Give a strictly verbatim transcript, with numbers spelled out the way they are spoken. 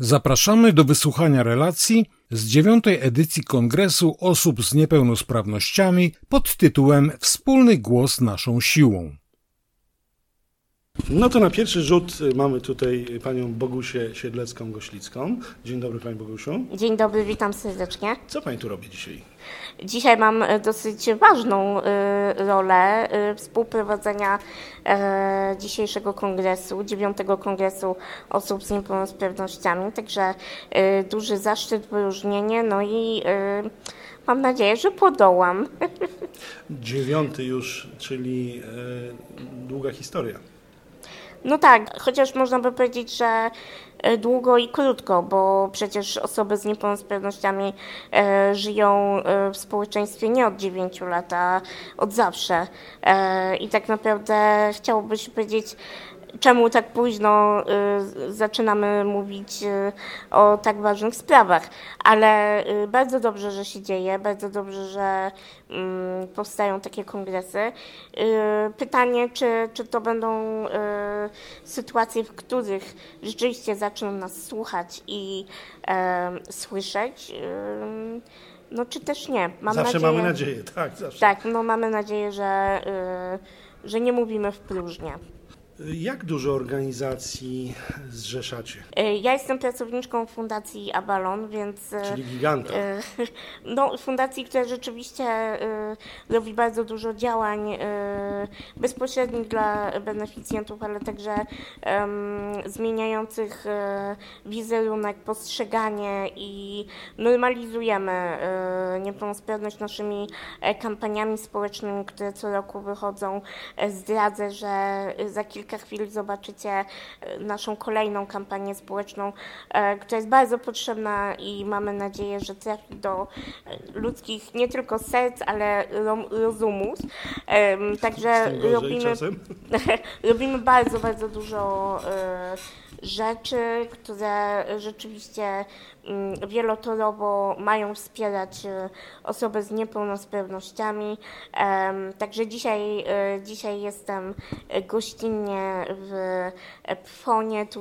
Zapraszamy do wysłuchania relacji z dziewiątej edycji Kongresu Osób z Niepełnosprawnościami pod tytułem Wspólny głos naszą siłą. No to na pierwszy rzut mamy tutaj panią Bogusię Siedlecką-Goślicką. Dzień dobry, pani Bogusiu. Dzień dobry, witam serdecznie. Co pani tu robi dzisiaj? Dzisiaj mam dosyć ważną rolę współprowadzenia dzisiejszego kongresu, dziewiątego Kongresu Osób z Niepełnosprawnościami, także duży zaszczyt, wyróżnienie, no i mam nadzieję, że podołam. Dziewiąty już, czyli długa historia. No tak, chociaż można by powiedzieć, że długo i krótko, bo przecież osoby z niepełnosprawnościami e, żyją w społeczeństwie nie od dziewięciu lat, a od zawsze. E, I tak naprawdę chciałoby się powiedzieć, czemu tak późno y, zaczynamy mówić y, o tak ważnych sprawach, ale y, bardzo dobrze, że się dzieje, bardzo dobrze, że y, powstają takie kongresy. Y, pytanie, czy, czy to będą y, sytuacje, w których rzeczywiście zaczną nas słuchać i y, słyszeć, y, no czy też nie. Mam zawsze nadzieję, mamy nadzieję, tak. Zawsze. Tak, no mamy nadzieję, że, y, że nie mówimy w próżnię. Jak dużo organizacji zrzeszacie? Ja jestem pracowniczką Fundacji Avalon, więc... Czyli giganta. No, fundacji, która rzeczywiście robi bardzo dużo działań bezpośrednich dla beneficjentów, ale także um, zmieniających wizerunek, postrzeganie i normalizujemy niepełnosprawność naszymi kampaniami społecznymi, które co roku wychodzą. Zdradzę, że za kilka chwil zobaczycie naszą kolejną kampanię społeczną, która jest bardzo potrzebna i mamy nadzieję, że trafi do ludzkich nie tylko serc, ale rozumu. Także robimy, robimy bardzo, bardzo dużo rzeczy, które rzeczywiście wielotorowo mają wspierać osoby z niepełnosprawnościami. Także dzisiaj, dzisiaj jestem gościnnie w Pfonie, tu